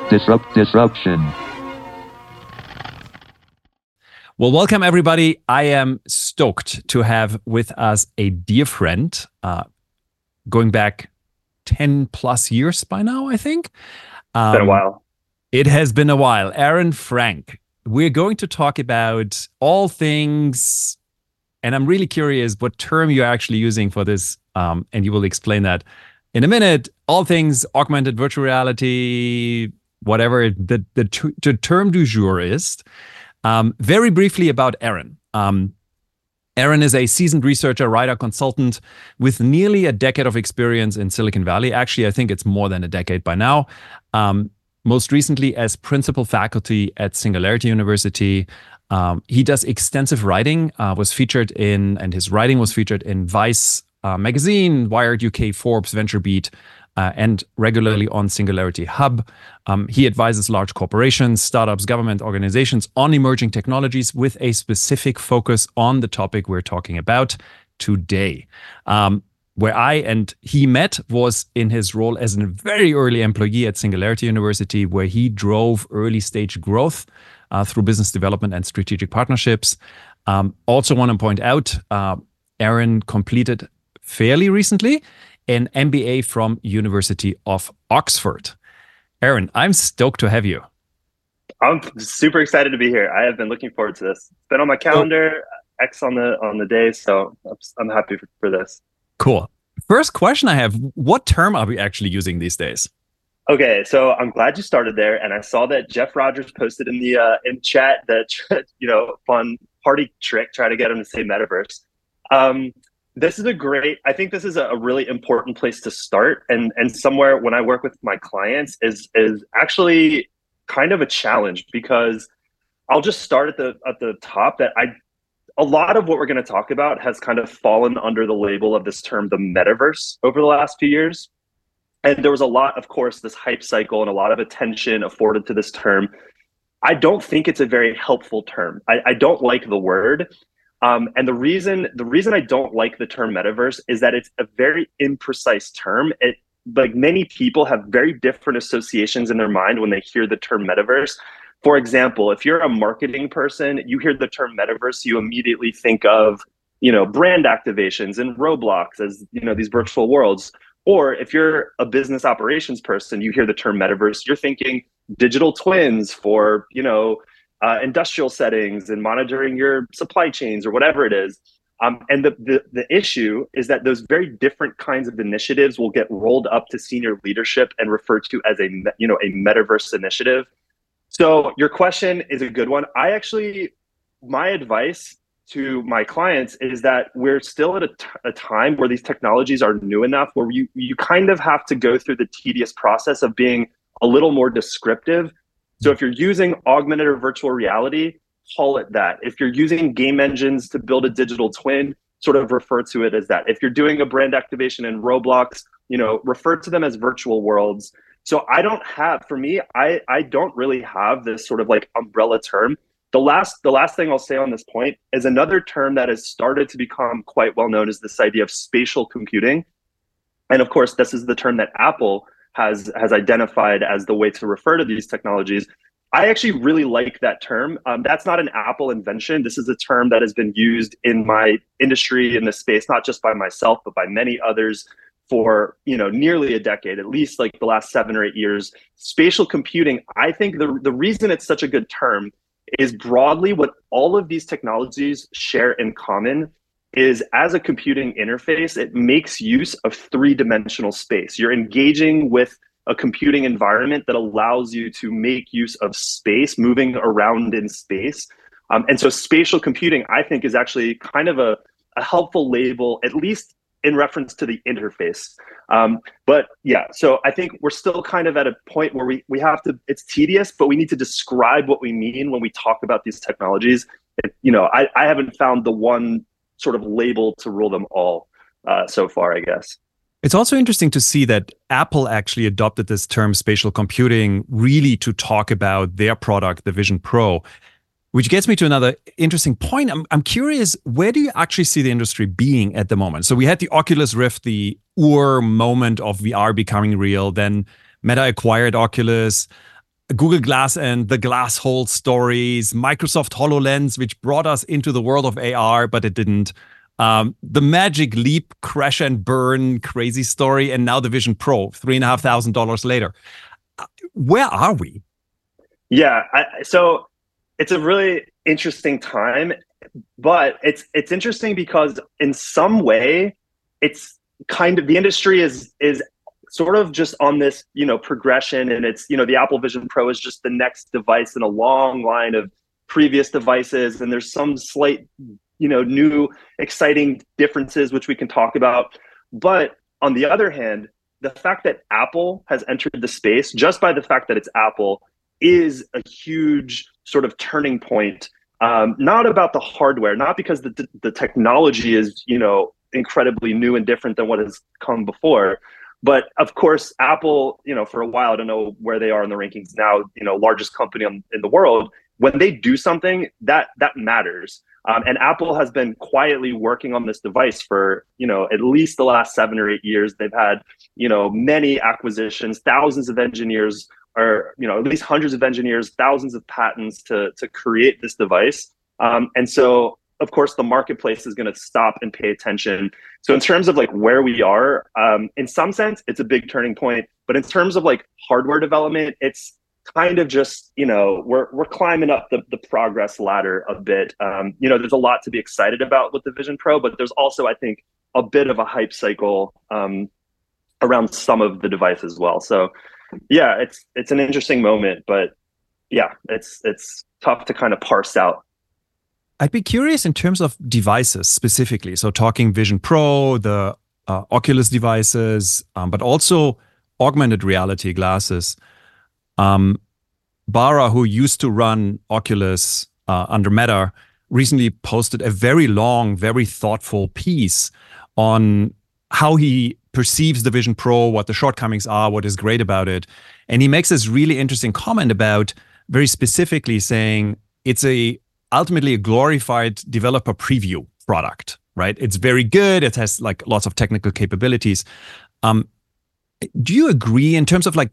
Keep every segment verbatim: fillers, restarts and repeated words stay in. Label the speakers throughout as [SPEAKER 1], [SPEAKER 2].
[SPEAKER 1] Disrupt disruption.
[SPEAKER 2] Well, welcome everybody. I am stoked to have with us a dear friend, uh, going back ten plus years by now, I think.
[SPEAKER 3] Um, been a while.
[SPEAKER 2] It has been a while. Aaron Frank. We're going to talk about all things, and I'm really curious what term you're actually using for this, um, and you will explain that in a minute. All things augmented virtual reality, whatever the, the, the term du jour is. Um, very briefly about Aaron. Um, Aaron is a seasoned researcher, writer, consultant with nearly a decade of experience in Silicon Valley. Actually, I think it's more than a decade by now. Um, most recently as principal faculty at Singularity University. Um, he does extensive writing, uh, was featured in, and his writing was featured in Vice uh, magazine, Wired U K, Forbes, VentureBeat, Uh, and regularly on Singularity Hub. Um, he advises large corporations, startups, government organizations on emerging technologies with a specific focus on the topic we're talking about today. Um, where I and he met was in his role as a very early employee at Singularity University, where he drove early stage growth uh, through business development and strategic partnerships. Um, also want to point out, uh, Aaron completed fairly recently an M B A from University of Oxford. Aaron, I'm stoked to have you.
[SPEAKER 3] I'm super excited to be here. I have been looking forward to this. It's been on my calendar, oh. X on the on the day, so I'm, I'm happy for, for this.
[SPEAKER 2] Cool. First question I have, what term are we actually using these days?
[SPEAKER 3] Okay, so I'm glad you started there, and I saw that Jeff Rogers posted in the uh, in chat that, you know, fun party trick, try to get him to say metaverse. Um, This is a great, I think this is a really important place to start, and and somewhere when I work with my clients is is actually kind of a challenge, because I'll just start at the at the top that I a lot of what we're going to talk about has kind of fallen under the label of this term, the metaverse, over the last few years. And there was a lot, of course, this hype cycle and a lot of attention afforded to this term. I don't think it's a very helpful term. I, I don't like the word. Um, and the reason the reason I don't like the term metaverse is that it's a very imprecise term. It, like many people have very different associations in their mind when they hear the term metaverse. For example, if you're a marketing person, you hear the term metaverse, you immediately think of, you know, brand activations and Roblox as, you know, these virtual worlds. Or if you're a business operations person, you hear the term metaverse, you're thinking digital twins for, you know, Uh, industrial settings and monitoring your supply chains or whatever it is. Um, and the, the the issue is that those very different kinds of initiatives will get rolled up to senior leadership and referred to as a, you know, a metaverse initiative. So your question is a good one. I actually, my advice to my clients is that we're still at a, t- a time where these technologies are new enough where you, you kind of have to go through the tedious process of being a little more descriptive. So if you're using augmented or virtual reality, call it that. If you're using game engines to build a digital twin, sort of refer to it as that. If you're doing a brand activation in Roblox, you know, refer to them as virtual worlds. So I don't have, for me, I, I don't really have this sort of like umbrella term. The last, the last thing I'll say on this point is another term that has started to become quite well known is this idea of spatial computing. And of course, this is the term that Apple has has identified as the way to refer to these technologies. I actually really like that term. Um, that's not an Apple invention. This is a term that has been used in my industry, in this space, not just by myself, but by many others for, you know, nearly a decade, at least like the last seven or eight years. Spatial computing, I think the, the reason it's such a good term is broadly what all of these technologies share in common is as a computing interface, it makes use of three-dimensional space. You're engaging with a computing environment that allows you to make use of space, moving around in space. Um, and so spatial computing, I think, is actually kind of a, a helpful label, at least in reference to the interface. Um, but yeah, so I think we're still kind of at a point where we, we have to, it's tedious, but we need to describe what we mean when we talk about these technologies. It, you know, I, I haven't found the one sort of label to rule them all uh, so far, I guess.
[SPEAKER 2] It's also interesting to see that Apple actually adopted this term spatial computing really to talk about their product, the Vision Pro, which gets me to another interesting point. I'm, I'm curious, where do you actually see the industry being at the moment? So we had the Oculus Rift, the ur moment of V R becoming real, then Meta acquired Oculus. Google Glass and the Glass Hole stories, Microsoft HoloLens, which brought us into the world of A R, but it didn't. Um, the Magic Leap crash and burn crazy story, and now the Vision Pro, three and a half thousand dollars later. Where are we?
[SPEAKER 3] Yeah, I, so it's a really interesting time, but it's it's interesting because in some way, it's kind of the industry is is sort of just on this, you know, progression, and it's, you know, the Apple Vision Pro is just the next device in a long line of previous devices, and there's some slight, you know, new exciting differences which we can talk about. But on the other hand, the fact that Apple has entered the space, just by the fact that it's Apple, is a huge sort of turning point. Um, not about the hardware, not because the the technology is, you know, incredibly new and different than what has come before. But of course, Apple, you know, for a while, I don't know where they are in the rankings now, you know, largest company in, in the world. When they do something, that that matters. Um, and Apple has been quietly working on this device for, you know, at least the last seven or eight years. They've had, you know, many acquisitions, thousands of engineers, or, you know, at least hundreds of engineers, thousands of patents to to create this device. Um, and so, of course, the marketplace is going to stop and pay attention. So in terms of like where we are, um, in some sense, it's a big turning point. But in terms of like hardware development, it's kind of just, you know, we're we're climbing up the, the progress ladder a bit. Um, you know, there's a lot to be excited about with the Vision Pro, but there's also, I think, a bit of a hype cycle um, around some of the device as well. So yeah, it's it's an interesting moment, but yeah, it's it's tough to kind of parse out.
[SPEAKER 2] I'd be curious in terms of devices specifically. So talking Vision Pro, the uh, Oculus devices, um, but also augmented reality glasses. Um, Bara, who used to run Oculus uh, under Meta, recently posted a very long, very thoughtful piece on how he perceives the Vision Pro, what the shortcomings are, what is great about it. And he makes this really interesting comment about very specifically saying it's a ultimately a glorified developer preview product, right? It's very good. It has like lots of technical capabilities. Um, do you agree in terms of like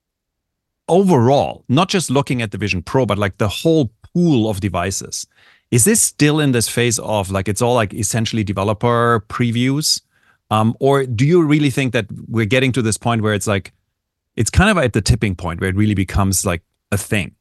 [SPEAKER 2] overall, not just looking at the Vision Pro, but like the whole pool of devices? Is this still in this phase of like, it's all like essentially developer previews? Um, or do you really think that we're getting to this point where it's like, it's kind of at the tipping point where it really becomes like a thing?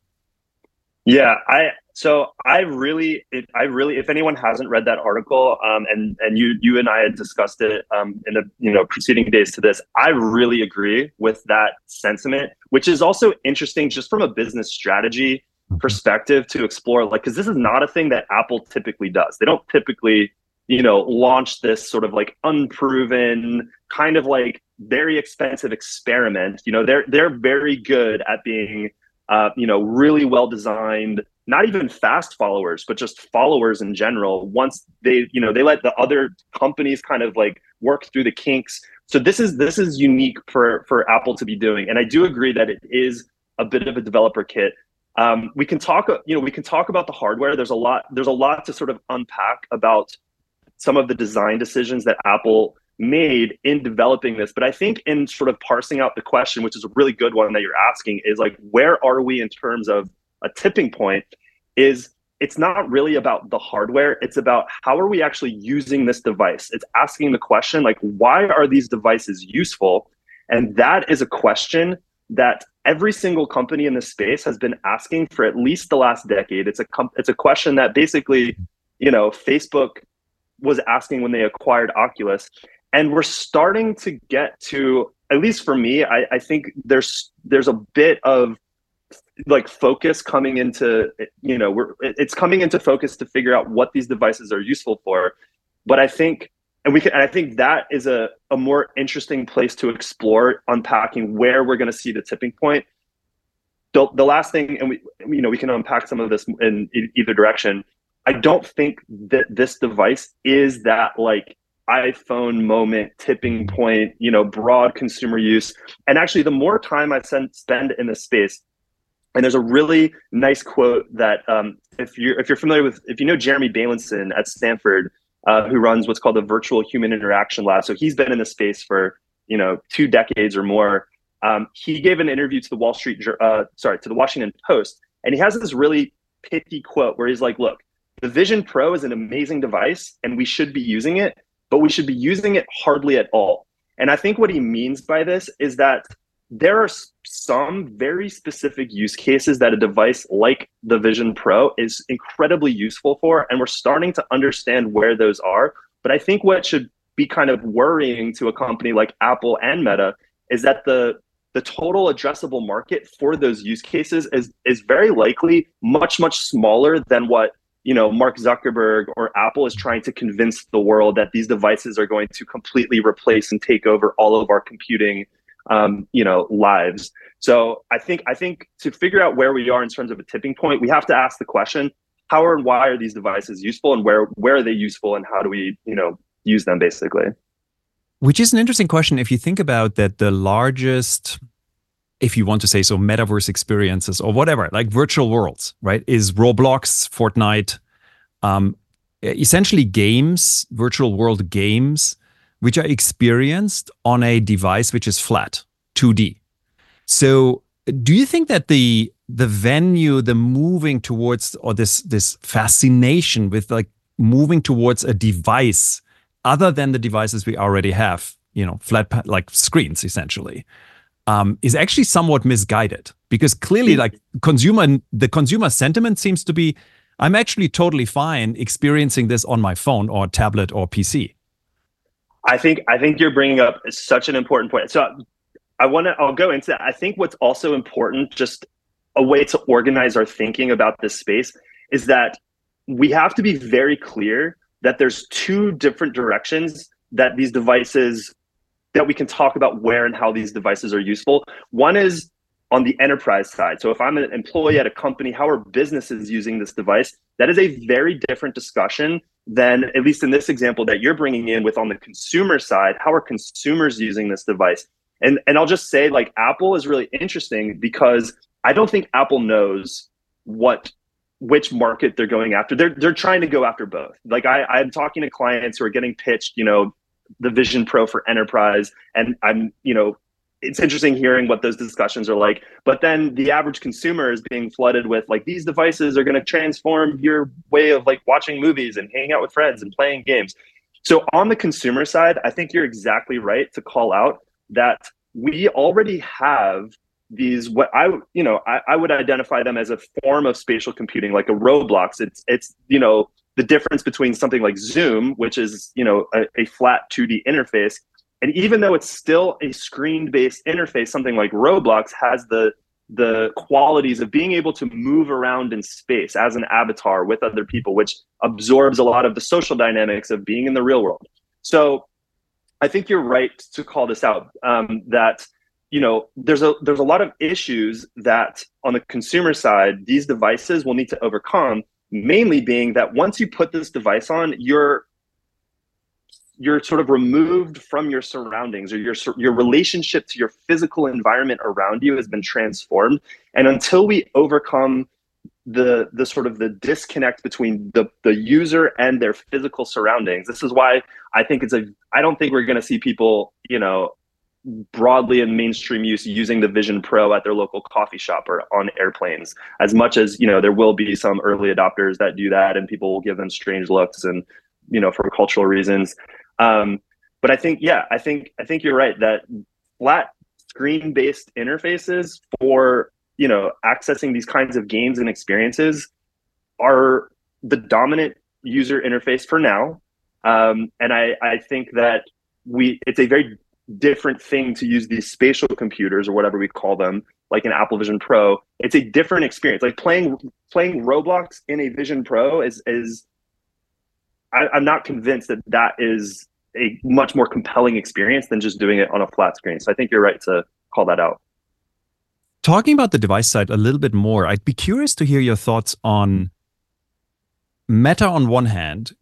[SPEAKER 3] Yeah, I so I really, it, I really, if anyone hasn't read that article, um, and and you you and I had discussed it um, in the you know preceding days to this, I really agree with that sentiment, which is also interesting just from a business strategy perspective to explore, like, because this is not a thing that Apple typically does. They don't typically, you know, launch this sort of like unproven kind of like very expensive experiment. You know, they're they're very good at being Uh, you know, really well designed, not even fast followers, but just followers in general. Once they, you know, they let the other companies kind of like work through the kinks. So this is this is unique for for Apple to be doing, and I do agree that it is a bit of a developer kit. Um, we can talk, you know, we can talk about the hardware. There's a lot. There's a lot to sort of unpack about some of the design decisions that Apple made in developing this. But I think in sort of parsing out the question, which is a really good one that you're asking, is like, where are we in terms of a tipping point? Is it's not really about the hardware. It's about how are we actually using this device? It's asking the question, like, why are these devices useful? And that is a question that every single company in this space has been asking for at least the last decade. It's a com- it's a question that basically, you know, Facebook was asking when they acquired Oculus. And we're starting to get to, at least for me, I, I think there's there's a bit of like focus coming into, you know, we're it's coming into focus to figure out what these devices are useful for. But I think, and we can, and I think that is a, a more interesting place to explore, unpacking where we're going to see the tipping point. The, the last thing, and we, you know, we can unpack some of this in either direction. I don't think that this device is that like iPhone moment, tipping point, you know, broad consumer use. And actually, the more time I spend in this space, and there's a really nice quote that um, if you're if you're familiar with, if you know Jeremy Bailenson at Stanford, uh, who runs what's called the Virtual Human Interaction Lab. So he's been in the space for, you know, two decades or more. Um, he gave an interview to the Wall Street, uh, sorry, to the Washington Post, and he has this really pithy quote where he's like, "Look, the Vision Pro is an amazing device, and we should be using it, but we should be using it hardly at all." And I think what he means by this is that there are some very specific use cases that a device like the Vision Pro is incredibly useful for, and we're starting to understand where those are. But I think what should be kind of worrying to a company like Apple and Meta is that the the total addressable market for those use cases is is very likely much, much smaller than what, you know, Mark Zuckerberg or Apple is trying to convince the world that these devices are going to completely replace and take over all of our computing um, you know, lives. So I think I think to figure out where we are in terms of a tipping point, we have to ask the question, how or why are these devices useful, and where where are they useful, and how do we, you know, use them basically?
[SPEAKER 2] Which is an interesting question if you think about that the largest, if you want to say so, metaverse experiences or whatever, like virtual worlds, right, is Roblox, Fortnite, um, essentially games, virtual world games, which are experienced on a device which is flat, two D. So do you think that the the venue, the moving towards, or this this fascination with like moving towards a device other than the devices we already have, you know, flat like screens essentially, um, is actually somewhat misguided? Because clearly like consumer, the consumer sentiment seems to be, I'm actually totally fine experiencing this on my phone or tablet or P C.
[SPEAKER 3] I think I think you're bringing up such an important point. So I want to I'll go into that. I think what's also important, just a way to organize our thinking about this space, is that we have to be very clear that there's two different directions that these devices, that we can talk about where and how these devices are useful. One is on the enterprise side. So if I'm an employee at a company, how are businesses using this device? That is a very different discussion than, at least in this example that you're bringing in with on the consumer side, how are consumers using this device? And, and I'll just say, like, Apple is really interesting because I don't think Apple knows what which market they're going after. They're they're trying to go after both. Like I, I'm talking to clients who are getting pitched, you know, the Vision Pro for enterprise, and I'm, you know, it's interesting hearing what those discussions are like. But then the average consumer is being flooded with like, these devices are going to transform your way of like watching movies and hanging out with friends and playing games. So on the consumer side, I think you're exactly right to call out that we already have these, what I, you know, I, I would identify them as a form of spatial computing, like a Roblox. It's, it's, you know, the difference between something like Zoom, which is, you know, a, a flat two D interface. And even though it's still a screen-based interface, something like Roblox has the the qualities of being able to move around in space as an avatar with other people, which absorbs a lot of the social dynamics of being in the real world. So I think you're right to call this out, um, that, you know, there's a there's a lot of issues that on the consumer side, these devices will need to overcome, mainly being that once you put this device on, you're you're sort of removed from your surroundings, or your your relationship to your physical environment around you has been transformed. And until we overcome the the sort of the disconnect between the the user and their physical surroundings, this is why I think it's a I don't think we're going to see people, you know, broadly in mainstream use using the Vision Pro at their local coffee shop or on airplanes, as much as, you know, there will be some early adopters that do that and people will give them strange looks and, you know, for cultural reasons. Um, but I think, yeah, I think, I think you're right that flat screen-based interfaces for, you know, accessing these kinds of games and experiences are the dominant user interface for now. Um, and I, I think that we, it's a very different thing to use these spatial computers or whatever we call them, like an Apple Vision Pro. It's a different experience. Like playing, playing Roblox in a Vision Pro is, is, I, I'm not convinced that that is a much more compelling experience than just doing it on a flat screen. So I think you're right to call that out.
[SPEAKER 2] Talking about the device side a little bit more, I'd be curious to hear your thoughts on Meta on one hand,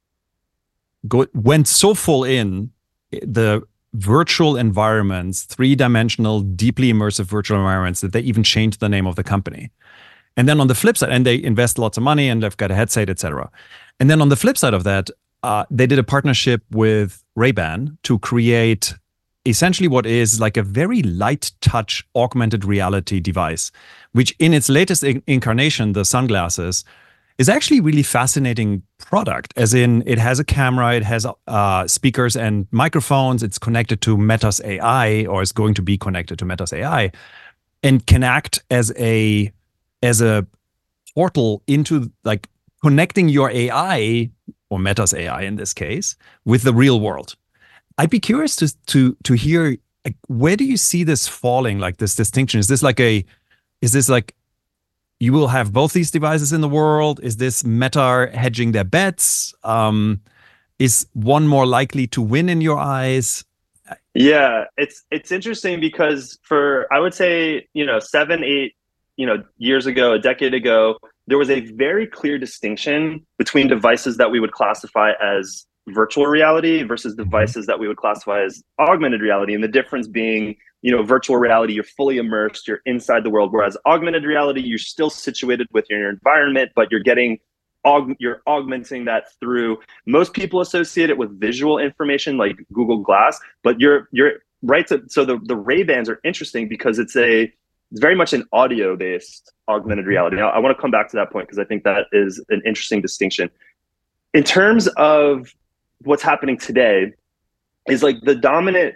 [SPEAKER 2] go, went so full in the virtual environments, three-dimensional, deeply immersive virtual environments, that they even changed the name of the company. And then on the flip side, and they invest lots of money and they've got a headset, et cetera. And then on the flip side of that, uh, they did a partnership with Ray-Ban to create essentially what is like a very light touch augmented reality device, which in its latest in- incarnation, the sunglasses, is actually a really fascinating product. As in, it has a camera, it has uh, speakers and microphones. It's connected to Meta's A I, or is going to be connected to Meta's A I, and can act as a as a portal into like connecting your A I, or Meta's A I in this case, with the real world. I'd be curious to to to hear, like, where do you see this falling? Like, this distinction, is this like a is this like you will have both these devices in the world? Is this Meta hedging their bets? Um, is one more likely to win in your eyes?
[SPEAKER 3] Yeah, it's it's interesting because for, I would say, you know, seven, eight, you know, years ago, a decade ago, there was a very clear distinction between devices that we would classify as virtual reality versus devices that we would classify as augmented reality. And the difference being, you know, virtual reality, you're fully immersed, you're inside the world, whereas augmented reality, you're still situated within your environment, but you're getting aug- you're augmenting that through, most people associate it with visual information like Google Glass, but you're you're right to, so the, the Ray-Bans are interesting because it's a it's very much an audio-based augmented reality. Now, I want to come back to that point because I think that is an interesting distinction. In terms of what's happening today, is like the dominant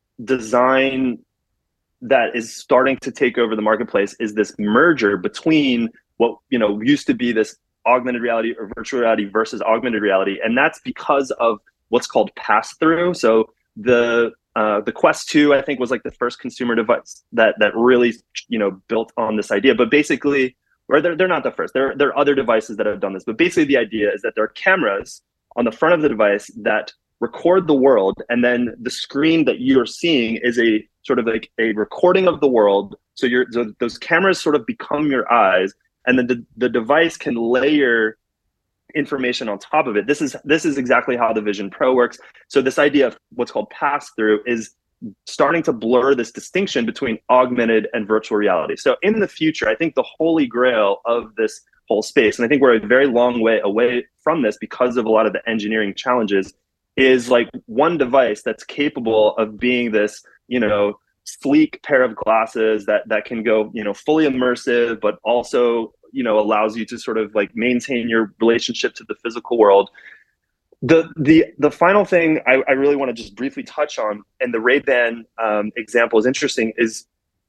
[SPEAKER 3] design that is starting to take over the marketplace is this merger between what, you know, used to be this augmented reality or virtual reality versus augmented reality. And that's because of what's called pass-through. So the uh, the Quest two, I think, was like the first consumer device that that really, you know, built on this idea. But basically, or they're, they're not the first. There, there are other devices that have done this. But basically the idea is that there are cameras on the front of the device that record the world, and then the screen that you're seeing is a sort of like a recording of the world. So you're so those cameras sort of become your eyes, and then the, the device can layer information on top of it. This is this is exactly how the Vision Pro works. So this idea of what's called pass-through is starting to blur this distinction between augmented and virtual reality. So in the future, I think the holy grail of this whole space, and I think we're a very long way away from this because of a lot of the engineering challenges, is like one device that's capable of being this, you know, sleek pair of glasses that that can go, you know, fully immersive, but also, you know, allows you to sort of like maintain your relationship to the physical world. The the the final thing I, I really want to just briefly touch on, and the Ray-Ban um, example is interesting, is,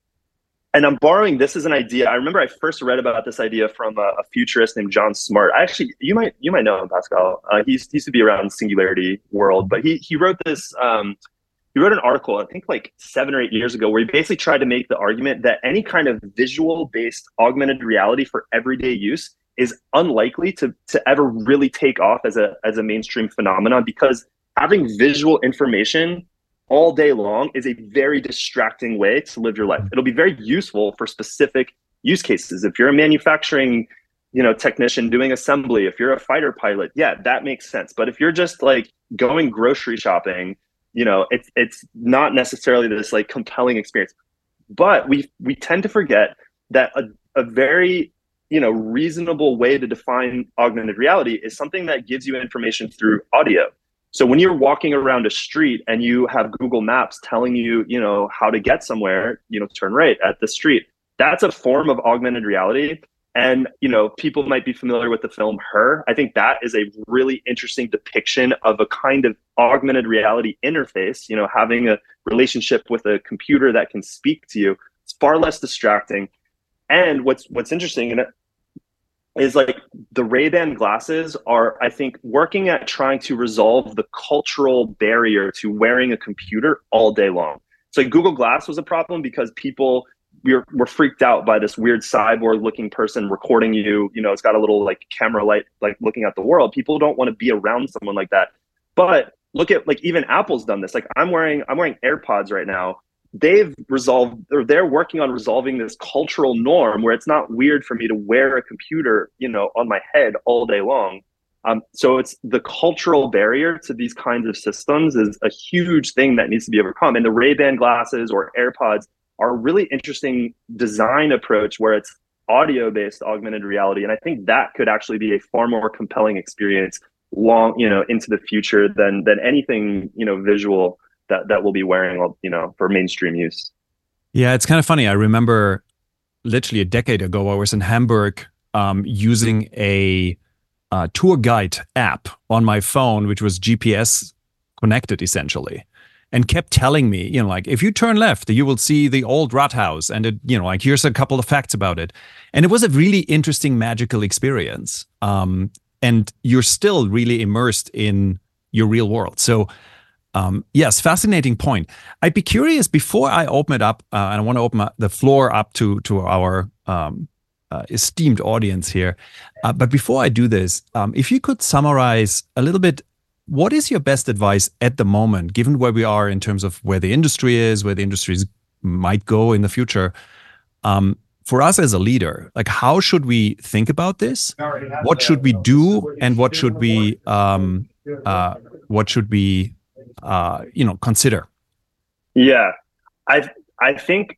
[SPEAKER 3] and I'm borrowing this as an idea. I remember I first read about this idea from a, a futurist named John Smart. I actually, you might you might know him, Pascal. Uh, he used to be around Singularity World, but he he wrote this. Um, he wrote an article, I think like seven or eight years ago, where he basically tried to make the argument that any kind of visual-based augmented reality for everyday use is unlikely to to ever really take off as a as a mainstream phenomenon, because having visual information all day long is a very distracting way to live your life. It'll be very useful for specific use cases. If you're a manufacturing, you know, technician doing assembly, if you're a fighter pilot, yeah, that makes sense. But if you're just like going grocery shopping, you know, it's it's not necessarily this like compelling experience. But we we tend to forget that a, a very, you know, reasonable way to define augmented reality is something that gives you information through audio. So when you're walking around a street and you have Google Maps telling you, you know, how to get somewhere, you know, turn right at the street, that's a form of augmented reality. And, you know, people might be familiar with the film Her. I think that is a really interesting depiction of a kind of augmented reality interface, you know, having a relationship with a computer that can speak to you. It's far less distracting. And what's what's interesting, and is like the Ray-Ban glasses are, I think, working at trying to resolve the cultural barrier to wearing a computer all day long. So like Google Glass was a problem because people were, were freaked out by this weird cyborg looking person recording you. You know, it's got a little like camera light, like looking at the world. People don't want to be around someone like that. But look at like even Apple's done this. Like I'm wearing, I'm wearing AirPods right now. They've resolved, or they're working on resolving this cultural norm where it's not weird for me to wear a computer, you know, on my head all day long. Um, so it's the cultural barrier to these kinds of systems is a huge thing that needs to be overcome. And the Ray-Ban glasses or AirPods are a really interesting design approach where it's audio-based augmented reality. And I think that could actually be a far more compelling experience long, you know, into the future than than anything, you know, visual that that we'll be wearing, you know, for mainstream use.
[SPEAKER 2] Yeah, it's kind of funny. I remember literally a decade ago, I was in Hamburg um, using a uh, tour guide app on my phone, which was G P S connected essentially, and kept telling me, you know, like, if you turn left, you will see the old Rathaus, and it, you know, like, here's a couple of facts about it. And it was a really interesting, magical experience. Um, and you're still really immersed in your real world. So, um, yes, fascinating point. I'd be curious, before I open it up, uh, and I want to open the floor up to to our um, uh, esteemed audience here. Uh, but before I do this, um, if you could summarize a little bit, what is your best advice at the moment, given where we are in terms of where the industry is, where the industries might go in the future? Um, for us as a leader, like, how should we think about this? What should we do, and what should we um, uh, what should we uh, you know consider?
[SPEAKER 3] Yeah, I I think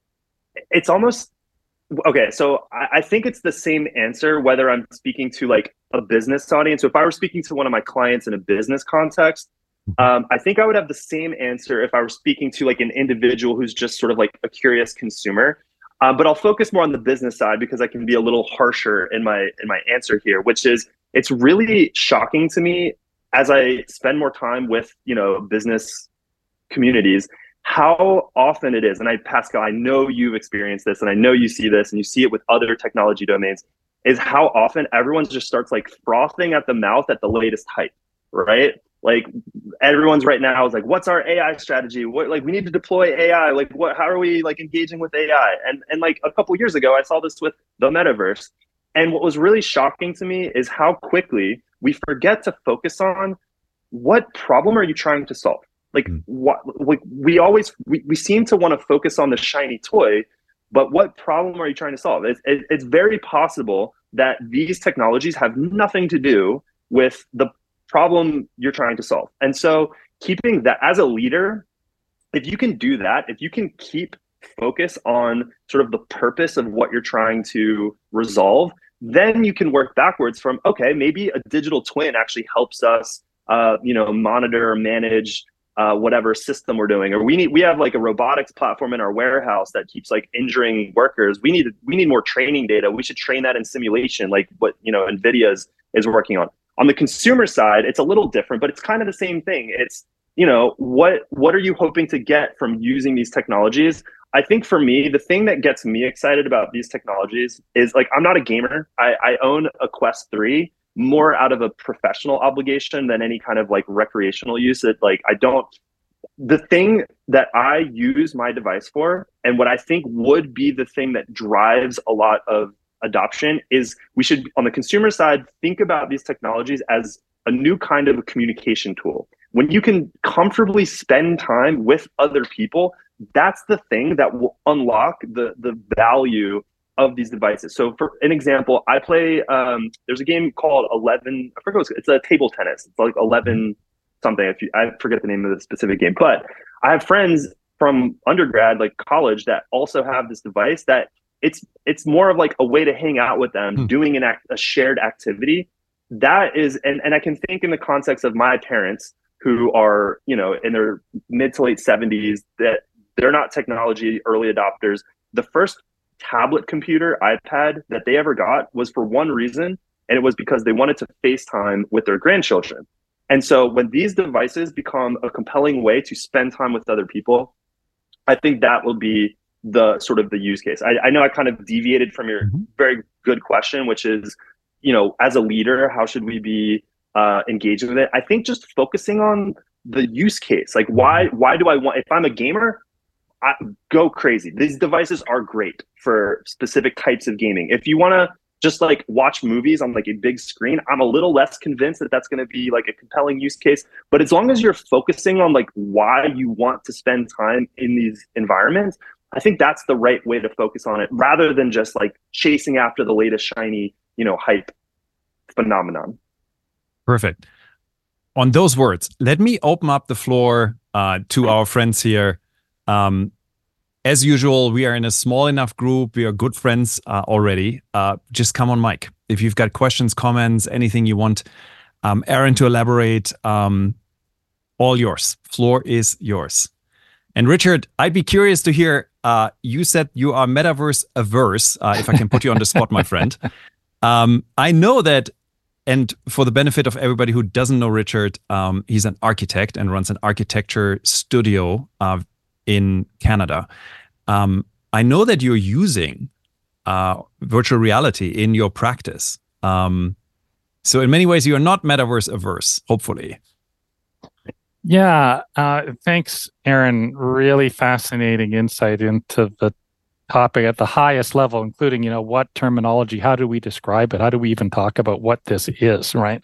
[SPEAKER 3] it's almost okay. So I, I think it's the same answer whether I'm speaking to like a business audience. So if I were speaking to one of my clients in a business context, um, I think I would have the same answer if I were speaking to like an individual who's just sort of like a curious consumer. Uh, but I'll focus more on the business side because I can be a little harsher in my in my answer here, which is it's really shocking to me as I spend more time with, you know, business communities, how often it is, and I, Pascal, I know you've experienced this, and I know you see this, and you see it with other technology domains, is how often everyone just starts like frothing at the mouth at the latest hype, right? Like everyone's right now is like, what's our A I strategy? What, like, we need to deploy A I. Like, what, how are we like engaging with A I? And, and like a couple years ago, I saw this with the metaverse. And what was really shocking to me is how quickly we forget to focus on what problem are you trying to solve? Like, mm. what, like we always, we, we seem to want to focus on the shiny toy, but what problem are you trying to solve? It's, it, it's very possible that these technologies have nothing to do with the problem you're trying to solve. And so keeping that as a leader, if you can do that, if you can keep focus on sort of the purpose of what you're trying to resolve, then you can work backwards from, okay, maybe a digital twin actually helps us, uh, you know, monitor or manage uh, whatever system we're doing. Or we need, we have like a robotics platform in our warehouse that keeps like injuring workers. We need, we need more training data. We should train that in simulation, like what, you know, NVIDIA is, is working on. On the consumer side, it's a little different, but it's kind of the same thing. It's, you know, what what are you hoping to get from using these technologies? I think for me, the thing that gets me excited about these technologies is, like, I'm not a gamer. I, I own a Quest three more out of a professional obligation than any kind of like recreational use. It like I don't. The thing that I use my device for, and what I think would be the thing that drives a lot of adoption, is we should, on the consumer side, think about these technologies as a new kind of a communication tool. When you can comfortably spend time with other people, that's the thing that will unlock the the value of these devices. So for an example, I play, um, there's a game called eleven, I forget what it's, it's a table tennis. It's like eleven something, if you, I forget the name of the specific game, but I have friends from undergrad, like college, that also have this device that it's it's more of like a way to hang out with them, hmm. doing an act, a shared activity. That is, and, and I can think in the context of my parents who are, you know, in their mid to late seventies, that they're not technology early adopters. The first tablet computer, iPad that they ever got was for one reason, and it was because they wanted to FaceTime with their grandchildren. And so when these devices become a compelling way to spend time with other people, I think that will be the sort of the use case. I, I know I kind of deviated from your mm-hmm. very good question, which is, you know, as a leader, how should we be uh, engaging with it? I think just focusing on the use case. Like, why, why do I want, if I'm a gamer, I go crazy. These devices are great for specific types of gaming. If you want to just like watch movies on like a big screen, I'm a little less convinced that that's going to be like a compelling use case. But as long as you're focusing on like why you want to spend time in these environments, I think that's the right way to focus on it, rather than just like chasing after the latest shiny, you know, hype phenomenon.
[SPEAKER 2] Perfect. On those words, let me open up the floor uh, to our friends here. Um, as usual, we are in a small enough group. We are good friends uh, already. Uh, just come on mic. If you've got questions, comments, anything you want um, Aaron to elaborate, um, all yours. Floor is yours. And Richard, I'd be curious to hear, uh, you said you are metaverse averse, uh, if I can put you on the spot, my friend. Um, I know that, and for the benefit of everybody who doesn't know Richard, um, he's an architect and runs an architecture studio uh, in Canada. Um, I know that you're using uh, virtual reality in your practice. Um, so in many ways, you are not metaverse averse, hopefully.
[SPEAKER 1] Yeah, uh, thanks, Aaron. Really fascinating insight into the topic at the highest level, including, you know, what terminology, how do we describe it? How do we even talk about what this is, right?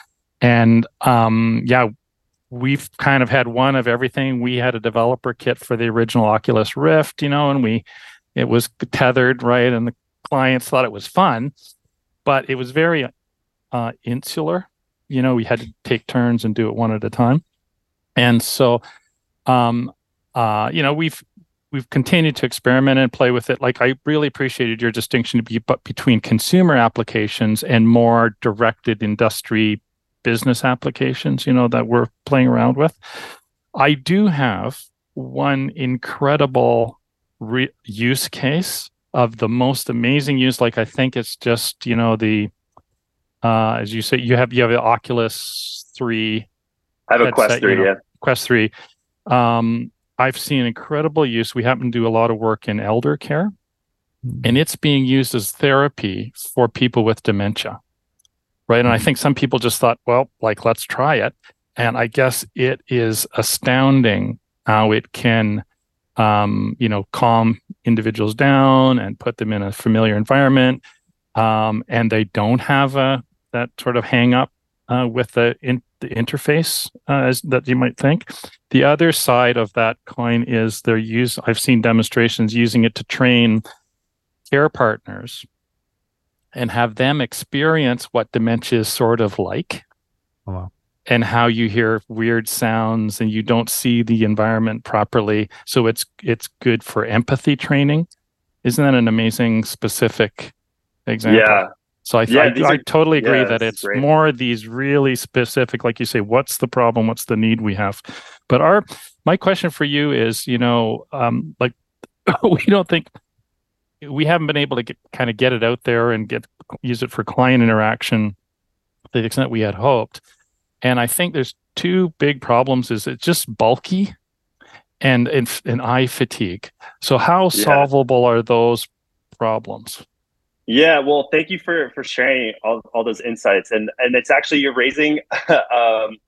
[SPEAKER 1] And um, yeah, we've kind of had one of everything. We had a developer kit for the original Oculus Rift, you know, and we, it was tethered, right? And the clients thought it was fun, but it was very uh, insular. You know, we had to take turns and do it one at a time. And so, um, uh, you know, we've we've continued to experiment and play with it. Like, I really appreciated your distinction be, but between consumer applications and more directed industry business applications, you know, that we're playing around with. I do have one incredible re- use case of the most amazing use. Like, I think it's just, you know, the uh, as you say, you have you have the Oculus three.
[SPEAKER 3] I have a
[SPEAKER 1] headset,
[SPEAKER 3] Quest three,
[SPEAKER 1] you know,
[SPEAKER 3] yeah.
[SPEAKER 1] Quest three. Um, I've seen incredible use. We happen to do a lot of work in elder care, mm-hmm. and it's being used as therapy for people with dementia, right? And mm-hmm. I think some people just thought, well, like, let's try it. And I guess it is astounding how it can, um, you know, calm individuals down and put them in a familiar environment. Um, and they don't have a that sort of hang up uh, with the in, the interface uh, as, that you might think. The other side of that coin is they're use. I've seen demonstrations using it to train care partners and have them experience what dementia is sort of like.
[SPEAKER 2] Oh, wow.
[SPEAKER 1] And how you hear weird sounds and you don't see the environment properly. So it's it's good for empathy training. Isn't that an amazing specific example?
[SPEAKER 3] Yeah.
[SPEAKER 1] So I,
[SPEAKER 3] yeah,
[SPEAKER 1] I,
[SPEAKER 3] are,
[SPEAKER 1] I totally agree
[SPEAKER 3] yeah,
[SPEAKER 1] that it's
[SPEAKER 3] great.
[SPEAKER 1] more of these really specific, like you say, what's the problem? What's the need we have? But our my question for you is, you know, um, like we don't think we haven't been able to get, kind of get it out there and get use it for client interaction to the extent we had hoped. And I think there's two big problems: is it's just bulky and and, and eye fatigue. So how
[SPEAKER 3] yeah.
[SPEAKER 1] solvable are those problems?
[SPEAKER 3] Yeah, well, thank you for for sharing all, all those insights, and and it's actually you're raising. um,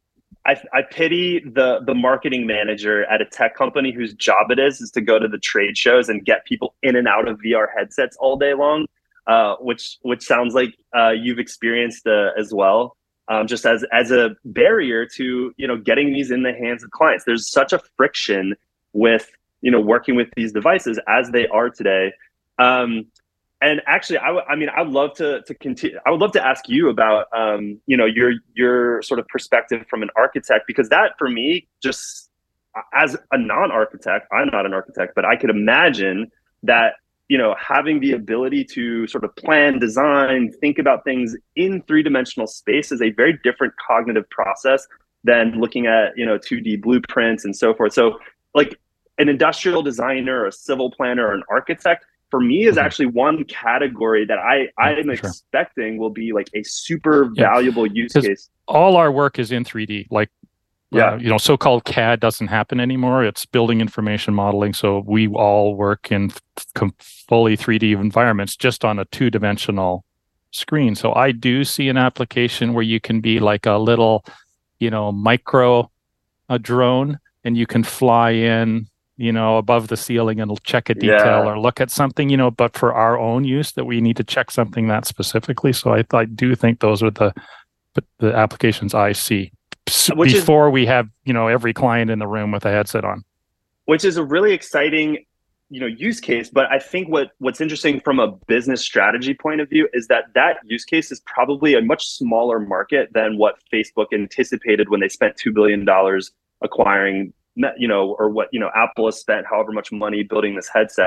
[SPEAKER 3] I I pity the the marketing manager at a tech company whose job it is is to go to the trade shows and get people in and out of V R headsets all day long, uh, which which sounds like uh, you've experienced uh, as well. Um, just as as a barrier to you know getting these in the hands of clients. There's such a friction with you know working with these devices as they are today. Um, And actually, I, w- I mean, I'd love to to continue. I would love to ask you about, um, you know, your your sort of perspective from an architect, because that for me, just as a non-architect, I'm not an architect, but I could imagine that, you know, having the ability to sort of plan, design, think about things in three-dimensional space is a very different cognitive process than looking at, you know, two D blueprints and so forth. So, like an industrial designer, or a civil planner, or an architect, for me, is actually one category that I I am sure. expecting will be like a super yeah. valuable use case.
[SPEAKER 1] All our work is in three D, like yeah, uh, you know, so-called C A D doesn't happen anymore. It's building information modeling. So we all work in fully three D environments, just on a two-dimensional screen. So I do see an application where you can be like a little, you know, micro a drone, and you can fly in, you know, above the ceiling and check a detail yeah. or look at something, you know, but for our own use that we need to check something that specifically. So I, I do think those are the the applications I see which before is, we have, you know, every client in the room with a headset on.
[SPEAKER 3] Which is a really exciting, you know, use case. But I think what what's interesting from a business strategy point of view is that that use case is probably a much smaller market than what Facebook anticipated when they spent two billion dollars acquiring, you know, or what, you know, Apple has spent however much money building this headset.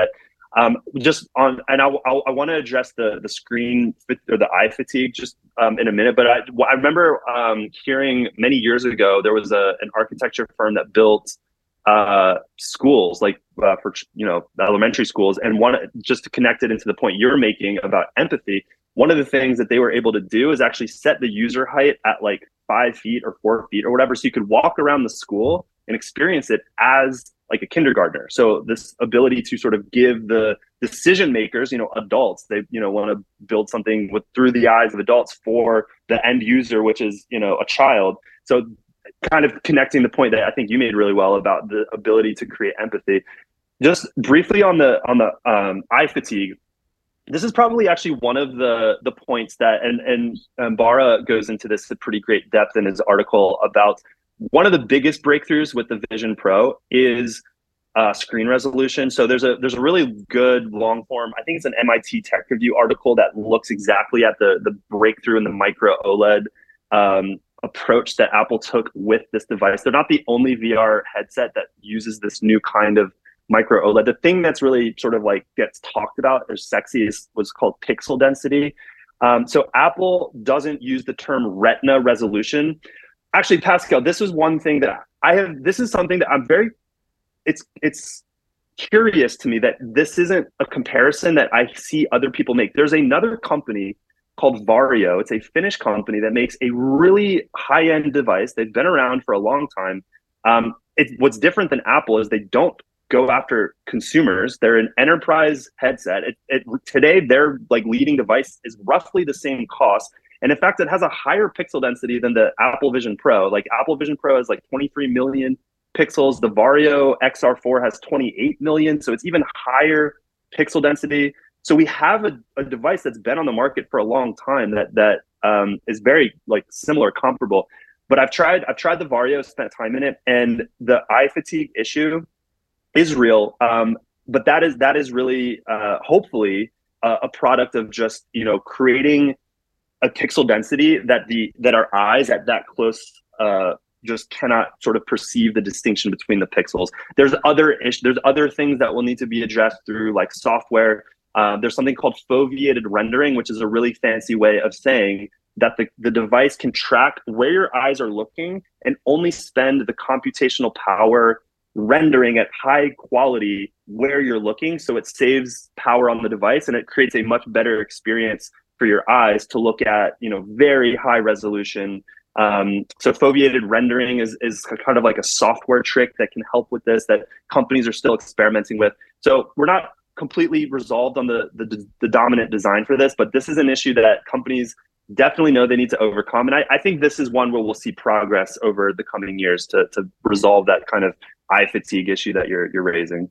[SPEAKER 3] Um, just on, and I, I, I want to address the the screen or the eye fatigue just um, in a minute. But I, I remember um, hearing many years ago there was a an architecture firm that built uh, schools like uh, for you know elementary schools, and one just to connect it into the point you're making about empathy. One of the things that they were able to do is actually set the user height at like five feet or four feet or whatever, so you could walk around the school and experience it as like a kindergartner. So this ability to sort of give the decision makers, you know, adults, they, you know, want to build something with through the eyes of adults for the end user, which is, you know, a child. So kind of connecting the point that I think you made really well about the ability to create empathy. Just briefly on the on the um, eye fatigue, this is probably actually one of the the points that, and and um, Bara goes into this at pretty great depth in his article about one of the biggest breakthroughs with the Vision Pro is uh, screen resolution. So there's a there's a really good long form, I think it's an M I T Tech Review article that looks exactly at the the breakthrough in the micro OLED um, approach that Apple took with this device. They're not the only V R headset that uses this new kind of micro OLED. The thing that's really sort of like gets talked about or sexy is what's called pixel density. Um, so Apple doesn't use the term retina resolution. Actually, Pascal, this is one thing that I have, this is something that I'm very, it's it's curious to me that this isn't a comparison that I see other people make. There's another company called Vario. It's a Finnish company that makes a really high-end device. They've been around for a long time. Um, it, what's different than Apple is they don't go after consumers. They're an enterprise headset. It, it, today, their like leading device is roughly the same cost. And in fact, it has a higher pixel density than the Apple Vision Pro. Like Apple Vision Pro is like twenty-three million pixels. The Vario X R four has twenty-eight million. So it's even higher pixel density. So we have a, a device that's been on the market for a long time that that um, is very like similar, comparable. But I've tried I've tried the Vario, spent time in it, and the eye fatigue issue is real. Um, but that is that is really uh, hopefully uh, a product of just you know creating a pixel density that the that our eyes at that close uh, just cannot sort of perceive the distinction between the pixels. There's other ish, there's other things that will need to be addressed through like software. Uh, there's something called foveated rendering, which is a really fancy way of saying that the, the device can track where your eyes are looking and only spend the computational power rendering at high quality where you're looking. So it saves power on the device and it creates a much better experience for your eyes to look at, you know, very high resolution. Um, so foveated rendering is, is kind of like a software trick that can help with this that companies are still experimenting with. So we're not completely resolved on the, the, the dominant design for this, but this is an issue that companies definitely know they need to overcome. And I, I think this is one where we'll see progress over the coming years to, to resolve that kind of eye fatigue issue that you're, you're raising.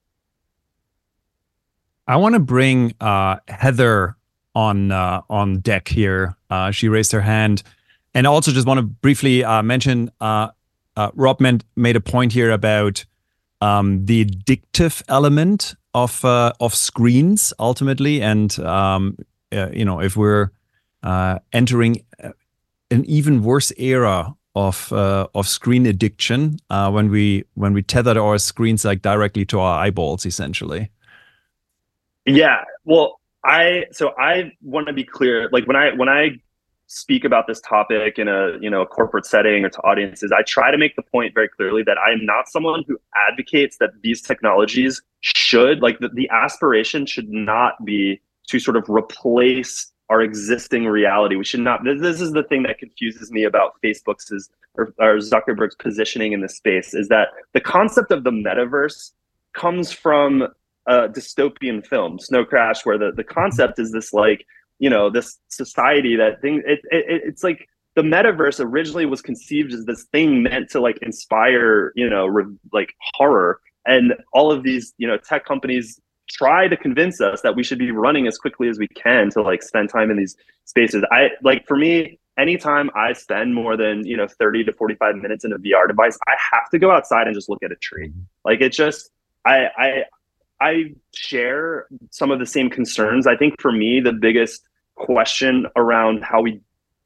[SPEAKER 2] I want to bring uh, Heather on uh, on deck here. Uh, she raised her hand. And I also just want to briefly uh, mention, uh, uh, Rob meant, made a point here about um, the addictive element of uh, of screens ultimately. And, um, uh, you know, if we're uh, entering an even worse era of uh, of screen addiction uh, when we when we tethered our screens like directly to our eyeballs, essentially.
[SPEAKER 3] Yeah, well, I so I want to be clear. Like when I when I speak about this topic in a you know a corporate setting or to audiences, I try to make the point very clearly that I am not someone who advocates that these technologies should like the, the aspiration should not be to sort of replace our existing reality. We should not. This, this is the thing that confuses me about Facebook's is, or, or Zuckerberg's positioning in this space is that the concept of the metaverse comes from a dystopian film, Snow Crash, where the, the concept is this like, you know, this society that thing, it, it, it's like the metaverse originally was conceived as this thing meant to like inspire, you know, re, like horror. And all of these, you know, tech companies try to convince us that we should be running as quickly as we can to like spend time in these spaces. I like, for me, anytime I spend more than, you know, thirty to forty-five minutes in a V R device, I have to go outside and just look at a tree. Like it just, I, I, I share some of the same concerns. I think for me, the biggest question around how we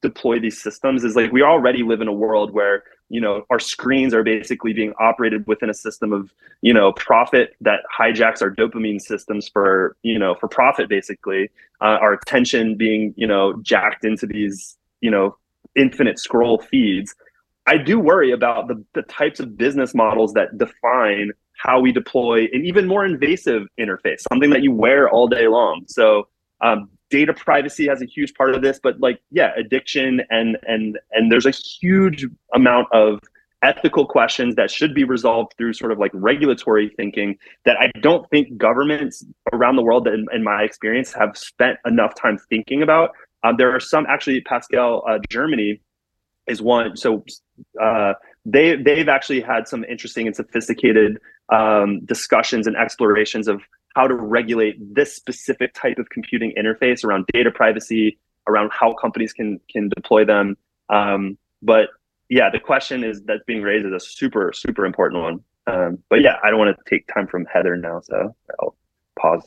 [SPEAKER 3] deploy these systems is like we already live in a world where, you know, our screens are basically being operated within a system of, you know, profit that hijacks our dopamine systems for, you know, for profit, basically. Uh, our attention being, you know, jacked into these, you know, infinite scroll feeds. I do worry about the, the types of business models that define how we deploy an even more invasive interface, something that you wear all day long. So um, data privacy has a huge part of this, but like, yeah, addiction and and and there's a huge amount of ethical questions that should be resolved through sort of like regulatory thinking that I don't think governments around the world, that in, in my experience, have spent enough time thinking about. Um, there are some, actually, Pascal, uh, Germany is one. So uh, they they've actually had some interesting and sophisticated um, discussions and explorations of how to regulate this specific type of computing interface around data privacy, around how companies can can deploy them. Um, but yeah, the question is that's being raised is a super super important one. Um, but yeah, I don't want to take time from Heather now, so I'll pause.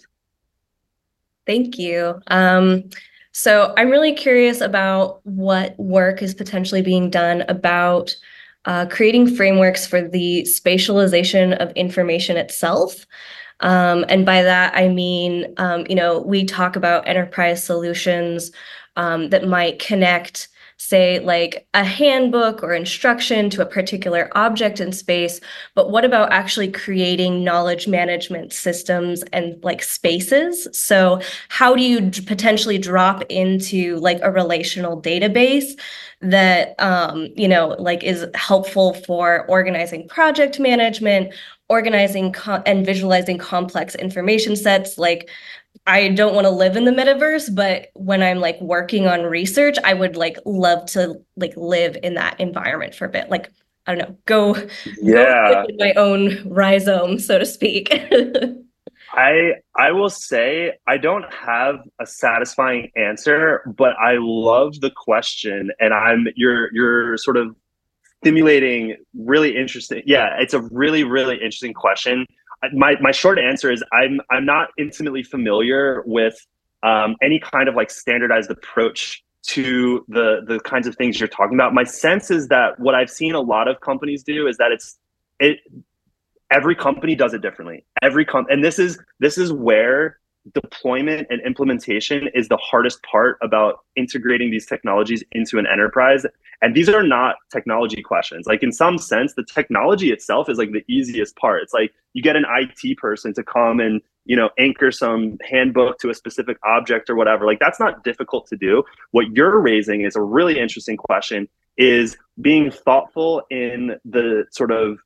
[SPEAKER 4] Thank you. Um, so I'm really curious about what work is potentially being done about uh, creating frameworks for the spatialization of information itself. Um, and by that, I mean, um, you know, we talk about enterprise solutions um, that might connect, say, like a handbook or instruction to a particular object in space. But what about actually creating knowledge management systems and like spaces? So how do you potentially drop into like a relational database that, um, you know, like is helpful for organizing project management, organizing co- and visualizing complex information sets? Like, I don't want to live in the metaverse, but when I'm like working on research, I would like love to like live in that environment for a bit. Like, I don't know, go,
[SPEAKER 3] Yeah.
[SPEAKER 4] go in my own rhizome, so to speak.
[SPEAKER 3] I I will say I don't have a satisfying answer, but I love the question, and I'm you're you're sort of stimulating really interesting. Yeah, it's a really really interesting question. My my short answer is I'm I'm not intimately familiar with um, any kind of like standardized approach to the the kinds of things you're talking about. My sense is that what I've seen a lot of companies do is that it's it every company does it differently. Every com and this is this is where deployment and implementation is the hardest part about integrating these technologies into an enterprise. And these are not technology questions. Like in some sense, the technology itself is like the easiest part. It's like you get an I T person to come and, you know, anchor some handbook to a specific object or whatever. Like that's not difficult to do. What you're raising is a really interesting question, is being thoughtful in the sort of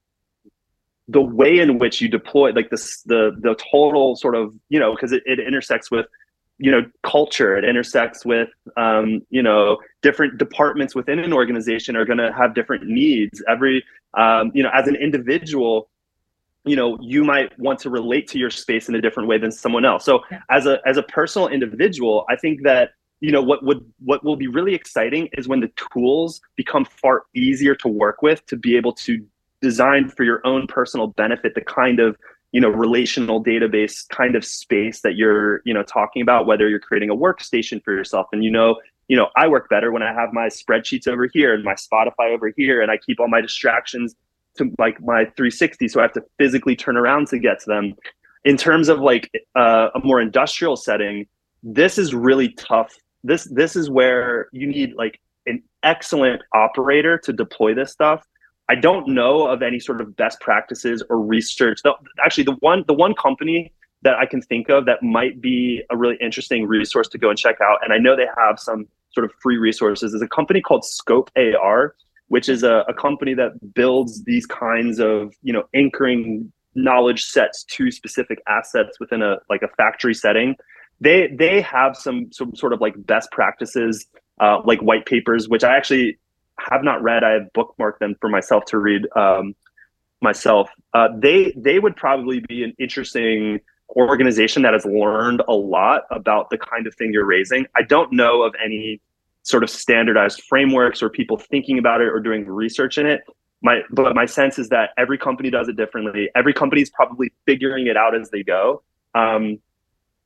[SPEAKER 3] the way in which you deploy, like this, the the total sort of, you know, because it, it intersects with, you know, culture. It intersects with, um, you know, different departments within an organization are going to have different needs. Every, um, you know, as an individual, you know, you might want to relate to your space in a different way than someone else. So yeah. as a as a personal individual, I think that, you know, what would what will be really exciting is when the tools become far easier to work with, to be able to design for your own personal benefit the kind of, you know, relational database kind of space that you're, you know, talking about, whether you're creating a workstation for yourself. And, you know, you know, I work better when I have my spreadsheets over here and my Spotify over here, and I keep all my distractions to like my three sixty. So I have to physically turn around to get to them. In terms of like uh, a more industrial setting, this is really tough. This, this is where you need like an excellent operator to deploy this stuff. I don't know of any sort of best practices or research. The, actually, the one the one company that I can think of that might be a really interesting resource to go and check out, and I know they have some sort of free resources, is a company called Scope A R, which is a, a company that builds these kinds of, you know, anchoring knowledge sets to specific assets within a like a factory setting. They they have some some sort of like best practices, uh, like white papers, which I actually have not read. I have bookmarked them for myself to read um, myself. Uh, they they would probably be an interesting organization that has learned a lot about the kind of thing you're raising. I don't know of any sort of standardized frameworks or people thinking about it or doing research in it. My but my sense is that every company does it differently. Every company is probably figuring it out as they go. Um,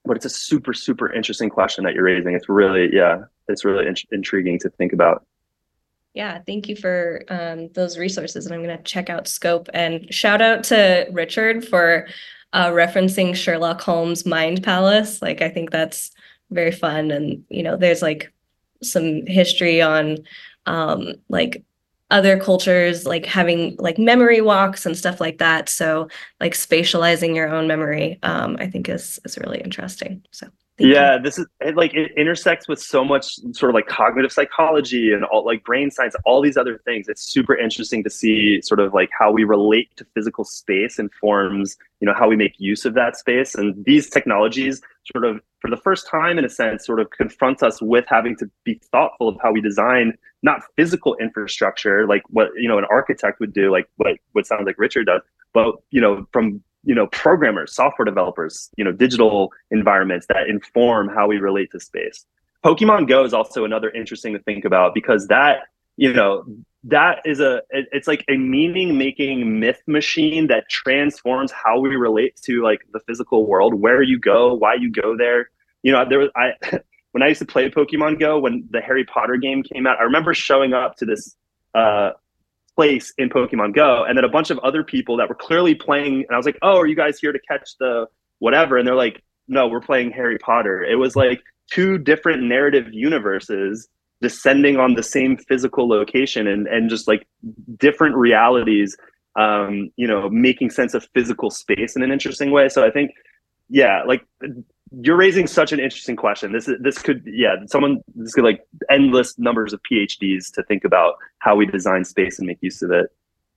[SPEAKER 3] but it's a super, super interesting question that you're raising. It's really, yeah, it's really in- intriguing to think about.
[SPEAKER 4] Yeah, thank you for um, those resources. And I'm going to check out Scope, and shout out to Richard for uh, referencing Sherlock Holmes' Mind Palace. Like, I think that's very fun. And, you know, there's like some history on um, like other cultures, like having like memory walks and stuff like that. So like spatializing your own memory, um, I think is, is really interesting. So thank
[SPEAKER 3] yeah,
[SPEAKER 4] you.
[SPEAKER 3] this is it, like it intersects with so much sort of like cognitive psychology and all like brain science, all these other things. It's super interesting to see sort of like how we relate to physical space informs, you know, how we make use of that space. And these technologies sort of, for the first time in a sense, sort of confronts us with having to be thoughtful of how we design not physical infrastructure, like what, you know, an architect would do, like what, what sounds like Richard does, but, you know, from you know, programmers, software developers, you know, digital environments that inform how we relate to space. Pokemon Go is also another interesting to think about, because that, you know, that is a, it, it's like a meaning making myth machine that transforms how we relate to like the physical world, where you go, why you go there. You know, there was, I, when I used to play Pokemon Go, when the Harry Potter game came out, I remember showing up to this, uh, place in Pokemon Go, and then a bunch of other people that were clearly playing, and I was like, oh, are you guys here to catch the whatever? And they're like, no, we're playing Harry Potter. It was like two different narrative universes descending on the same physical location, and and just like different realities, um you know, making sense of physical space in an interesting way. So I think, yeah, like you're raising such an interesting question. This is this could yeah someone this could like endless numbers of PhDs to think about how we design space and make use of it.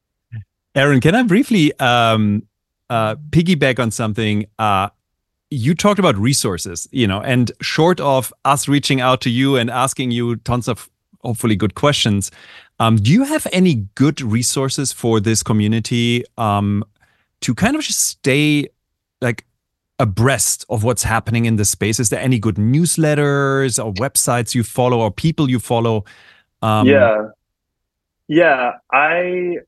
[SPEAKER 2] Aaron, can I briefly um, uh, piggyback on something? Uh, you talked about resources, you know, and short of us reaching out to you and asking you tons of hopefully good questions, um, do you have any good resources for this community um, to kind of just stay like abreast of what's happening in the space? Is there any good newsletters or websites you follow or people you follow? Um,
[SPEAKER 3] yeah, yeah. I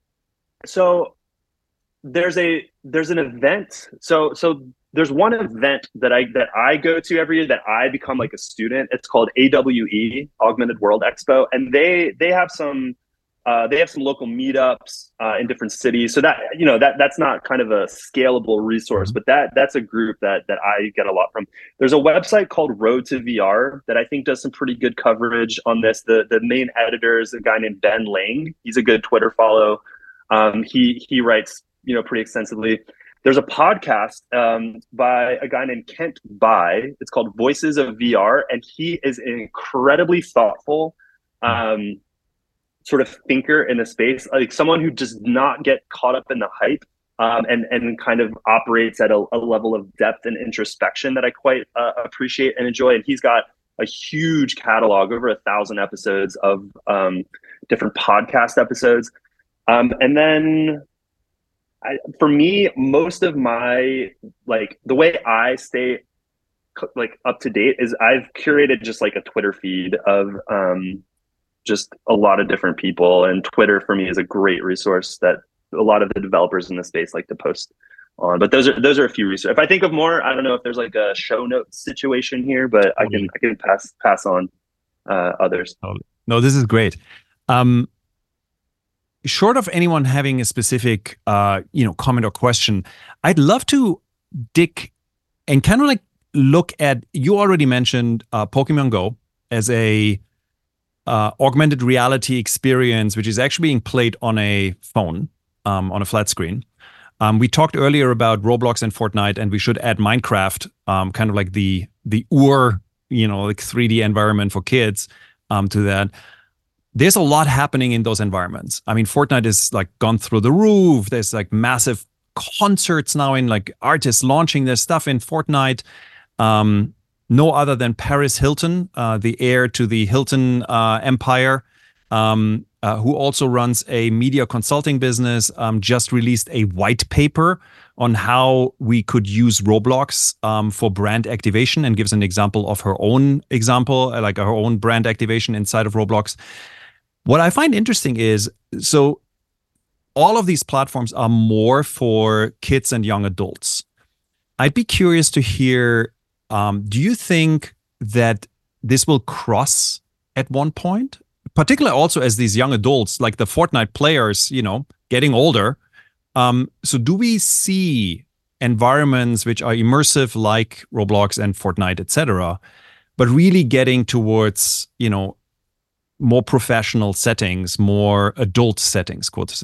[SPEAKER 3] so there's a there's an event. So so there's one event that I that I go to every year that I become like a student. It's called A W E, Augmented World Expo, and they they have some. Uh, they have some local meetups uh, in different cities, so that you know that that's not kind of a scalable resource, but that that's a group that that I get a lot from. There's a website called Road to V R that I think does some pretty good coverage on this. The the main editor is a guy named Ben Lang. He's a good Twitter follow. Um, he he writes you know pretty extensively. There's a podcast um, by a guy named Kent Bai. It's called Voices of V R, and he is incredibly thoughtful. Um, sort of thinker in the space, like someone who does not get caught up in the hype, um, and and kind of operates at a, a level of depth and introspection that I quite uh, appreciate and enjoy. And he's got a huge catalog, over a thousand episodes of um, different podcast episodes. Um, and then I, for me, most of my, like the way I stay like up to date is I've curated just like a Twitter feed of um, just a lot of different people, and Twitter for me is a great resource that a lot of the developers in the space like to post on. But those are those are a few resources. If I think of more, I don't know if there's like a show notes situation here, but I can I can pass pass on uh, others.
[SPEAKER 2] No, this is great. Um, short of anyone having a specific uh, you know comment or question, I'd love to dig and kind of like look at. You already mentioned uh, Pokemon Go as a Uh, augmented reality experience, which is actually being played on a phone, um, on a flat screen. Um, we talked earlier about Roblox and Fortnite, and we should add Minecraft, um, kind of like the the Ur, you know, like three D environment for kids, um, to that. There's a lot happening in those environments. I mean, Fortnite is like gone through the roof. There's like massive concerts now in like artists launching their stuff in Fortnite. Um, No other than Paris Hilton, uh, the heir to the Hilton uh, empire, um, uh, who also runs a media consulting business, um, just released a white paper on how we could use Roblox um, for brand activation, and gives an example of her own example, like her own brand activation inside of Roblox. What I find interesting is, so all of these platforms are more for kids and young adults. I'd be curious to hear Um, do you think that this will cross at one point? Particularly also as these young adults, like the Fortnite players, you know, getting older. Um, so do we see environments which are immersive like Roblox and Fortnite, et cetera, but really getting towards, you know, more professional settings, more adult settings, quote.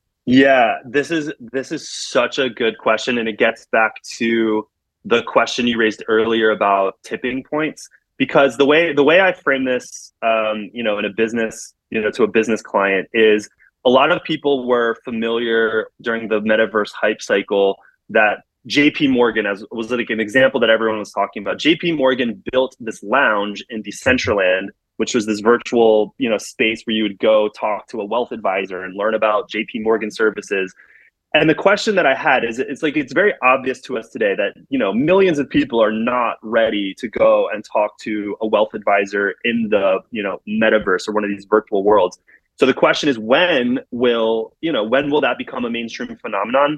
[SPEAKER 3] Yeah, this is this is such a good question, and it gets back to the question you raised earlier about tipping points. Because the way the way I frame this, um, you know, in a business, you know, to a business client is a lot of people were familiar during the metaverse hype cycle that J P Morgan, as was like an example that everyone was talking about. J P Morgan built this lounge in Decentraland, which was this virtual, you know, space where you would go talk to a wealth advisor and learn about J P Morgan services. And the question that I had is, it's like, it's very obvious to us today that, you know, millions of people are not ready to go and talk to a wealth advisor in the, you know, metaverse or one of these virtual worlds. So the question is, when will, you know, when will that become a mainstream phenomenon?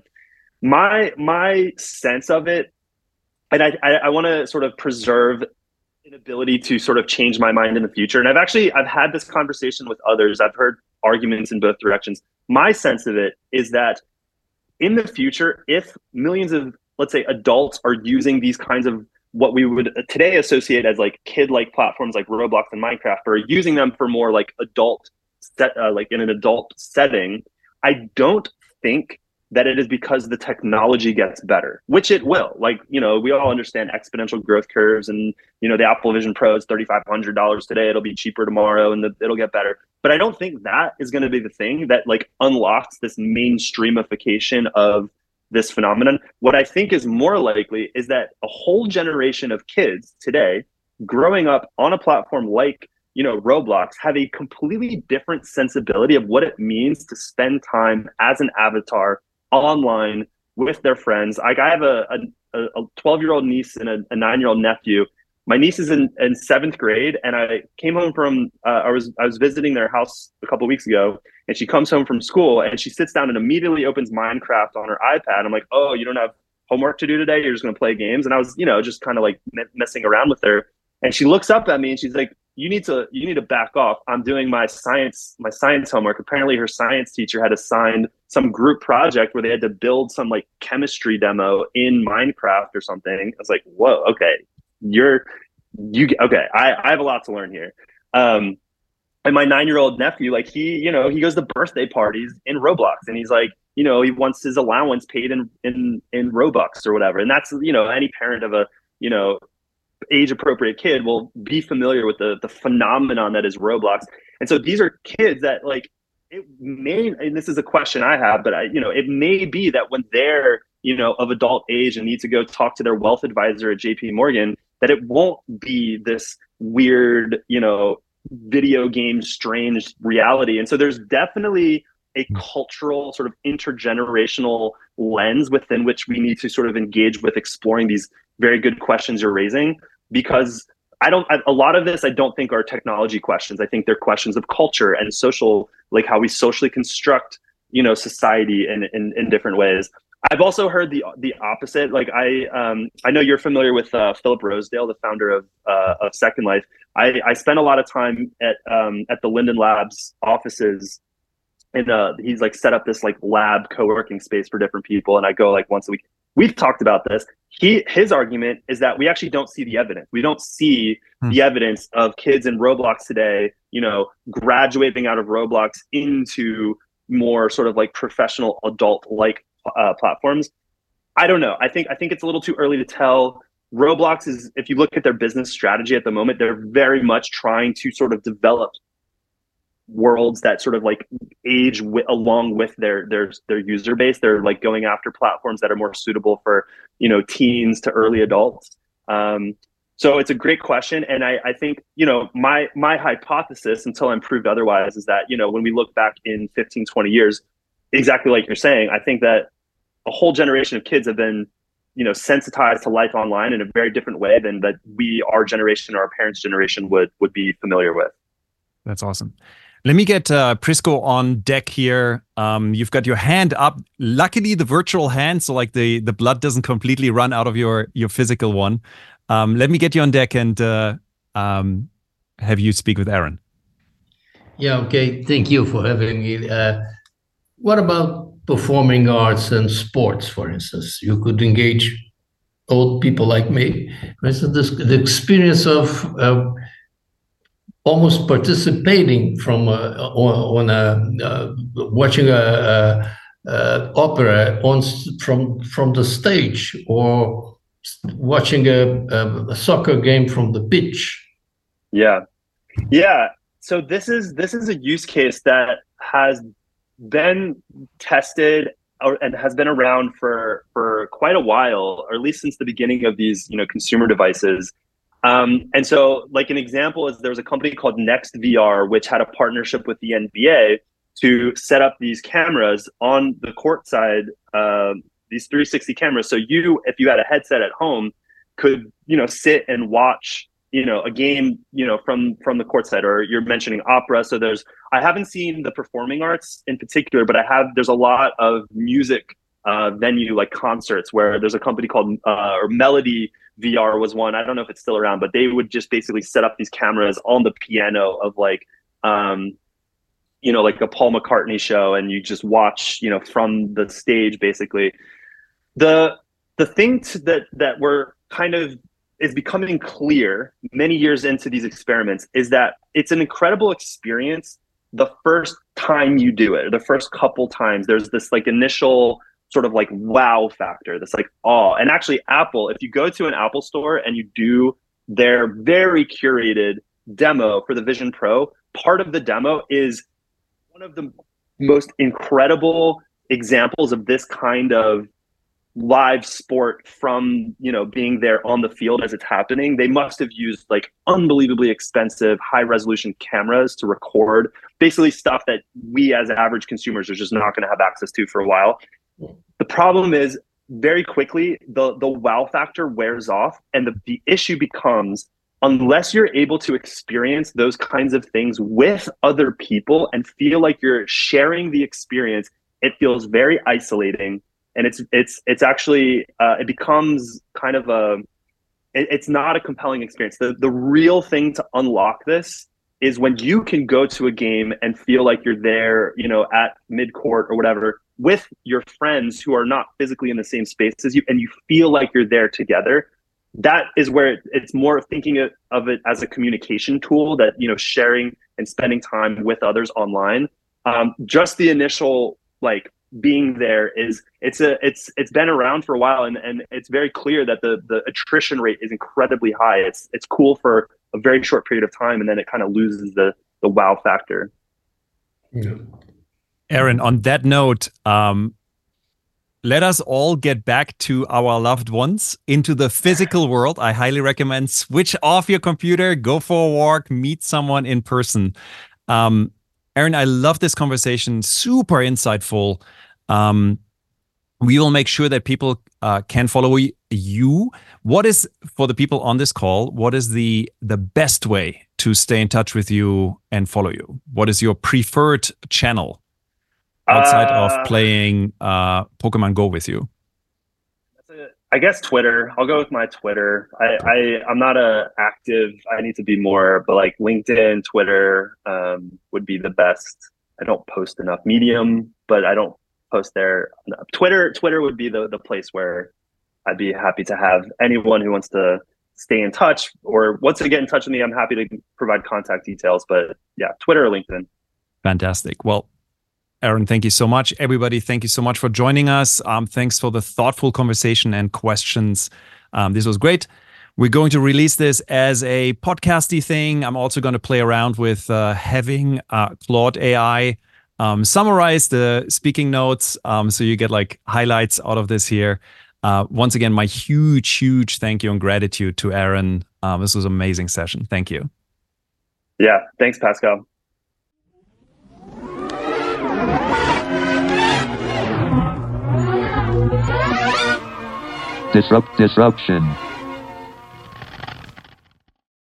[SPEAKER 3] My, my sense of it, and I, I, I want to sort of preserve an ability to sort of change my mind in the future. And I've actually, I've had this conversation with others. I've heard arguments in both directions. My sense of it is that in the future, if millions of, let's say, adults are using these kinds of what we would today associate as like kid-like platforms like Roblox and Minecraft, or using them for more like adult, set, uh, like in an adult setting, I don't think that it is because the technology gets better, which it will. Like, you know, we all understand exponential growth curves, and, you know, the Apple Vision Pro is thirty-five hundred dollars today. It'll be cheaper tomorrow, and the, it'll get better. But I don't think that is going to be the thing that like unlocks this mainstreamification of this phenomenon. What I think is more likely is that a whole generation of kids today growing up on a platform like, you know, Roblox have a completely different sensibility of what it means to spend time as an avatar online with their friends. Like, I have a a twelve year old niece and a, a nine year old nephew. My niece is in, in seventh grade, and I came home from uh, I was I was visiting their house a couple of weeks ago, and she comes home from school and she sits down and immediately opens Minecraft on her iPad. I'm like, oh, you don't have homework to do today? You're just going to play games? And I was, you know, just kind of like messing around with her, and she looks up at me and she's like, you need to you need to back off. I'm doing my science my science homework. Apparently her science teacher had assigned some group project where they had to build some like chemistry demo in Minecraft or something. I was like, whoa, okay. You're you okay. I, I have a lot to learn here. Um, and my nine-year-old nephew, like he, you know, he goes to birthday parties in Roblox, and he's like, you know, he wants his allowance paid in in in Robux or whatever. And that's, you know, any parent of a, you know, age appropriate kid will be familiar with the the phenomenon that is Roblox. And so these are kids that like, it may, and this is a question I have, but I, you know, it may be that when they're, you know, of adult age and need to go talk to their wealth advisor at J P Morgan, that it won't be this weird, you know, video game strange reality. And so there's definitely a cultural sort of intergenerational lens within which we need to sort of engage with exploring these very good questions you're raising, because I don't, a lot of this, I don't think are technology questions. I think they're questions of culture and social, like how we socially construct, you know, society in, in, in different ways. I've also heard the the opposite. Like I um, I know you're familiar with uh, Philip Rosedale, the founder of uh, of Second Life. I, I spent a lot of time at um, at the Linden Labs offices, and uh, he's like set up this like lab co-working space for different people, and I go like once a week. We've talked about this. He his argument is that we actually don't see the evidence. We don't see hmm. the evidence of kids in Roblox today, you know, graduating out of Roblox into more sort of like professional adult like uh, platforms. I don't know. I think I think it's a little too early to tell. Roblox is, if you look at their business strategy at the moment, they're very much trying to sort of develop worlds that sort of like age w- along with their their their user base. They're like going after platforms that are more suitable for, you know, teens to early adults. Um, so it's a great question, and I, I think, you know, my my hypothesis, until I'm proved otherwise, is that, you know, when we look back in fifteen, twenty years, exactly like you're saying, I think that a whole generation of kids have been, you know, sensitized to life online in a very different way than that we, our generation or our parents' generation would would be familiar with.
[SPEAKER 2] That's awesome. Let me get uh, Prisco on deck here. Um, you've got your hand up. Luckily, the virtual hand, so like the, the blood doesn't completely run out of your, your physical one. Um, let me get you on deck and uh, um, have you speak with Aaron.
[SPEAKER 5] Yeah, okay. Thank you for having me. Uh, what about performing arts and sports, for instance? You could engage old people like me. For instance, this, the experience of uh, almost participating from uh, on, on a uh, watching a, a, a opera on from from the stage, or watching a, a, a soccer game from the pitch.
[SPEAKER 3] Yeah, yeah. So this is this is a use case that has been tested or, and has been around for for quite a while, or at least since the beginning of these, you know, consumer devices. Um, and so, like, an example is there was a company called Next V R, which had a partnership with the N B A to set up these cameras on the court side, uh, these three sixty cameras. So you, if you had a headset at home, could, you know, sit and watch, you know, a game, you know, from from the court side. Or you're mentioning opera. So there's, I haven't seen the performing arts in particular, but I have, there's a lot of music uh, venue, like concerts, where there's a company called, uh, or Melody V R was one. I don't know if it's still around, but they would just basically set up these cameras on the piano of like, um, you know, like a Paul McCartney show, and you just watch, you know, from the stage, basically. The the thing to, that that we're kind of is becoming clear many years into these experiments is that it's an incredible experience the first time you do it, or the first couple times. There's this like initial sort of like wow factor, this like awe. And actually, Apple, if you go to an Apple store and you do their very curated demo for the Vision Pro, part of the demo is one of the most incredible examples of this kind of live sport from, you know, being there on the field as it's happening. They must have used like unbelievably expensive high resolution cameras to record basically stuff that we as average consumers are just not going to have access to for a while. The problem is, very quickly, the, the wow factor wears off, and the, the issue becomes, unless you're able to experience those kinds of things with other people and feel like you're sharing the experience, it feels very isolating. And it's it's it's actually uh, it becomes kind of a it, it's not a compelling experience. The the real thing to unlock this is when you can go to a game and feel like you're there, you know, at mid-court or whatever, with your friends who are not physically in the same space as you, and you feel like you're there together. That is where it, it's more thinking of, of it as a communication tool, that, you know, sharing and spending time with others online. Um, just the initial like being there is it's a it's it's been around for a while, and, and it's very clear that the the attrition rate is incredibly high. It's it's cool for a very short period of time, and then it kind of loses the the wow factor.
[SPEAKER 5] Yeah.
[SPEAKER 2] Aaron, on that note, um, let us all get back to our loved ones, into the physical world. I highly recommend switch off your computer, go for a walk, meet someone in person. Um, Aaron, I love this conversation, super insightful. Um, we will make sure that people uh, can follow you. What is, for the people on this call, what is the the best way to stay in touch with you and follow you? What is your preferred channel outside uh, of playing uh, Pokemon Go with you?
[SPEAKER 3] I guess Twitter. I'll go with my Twitter. I, I I'm not a active. I need to be more, but like LinkedIn, Twitter um, would be the best. I don't post enough. Medium, but I don't post there enough. Twitter. Twitter would be the the place where I'd be happy to have anyone who wants to stay in touch or wants to get in touch with me. I'm happy to provide contact details. But yeah, Twitter or LinkedIn.
[SPEAKER 2] Fantastic. Well, Aaron, thank you so much. Everybody, thank you so much for joining us. Um, thanks for the thoughtful conversation and questions. Um, this was great. We're going to release this as a podcasty thing. I'm also going to play around with uh, having uh, Claude A I um, summarize the speaking notes, um, so you get like highlights out of this here. Uh, once again, my huge, huge thank you and gratitude to Aaron. Um, this was an amazing session. Thank you.
[SPEAKER 3] Yeah, thanks, Pascal.
[SPEAKER 6] Disrupt disruption.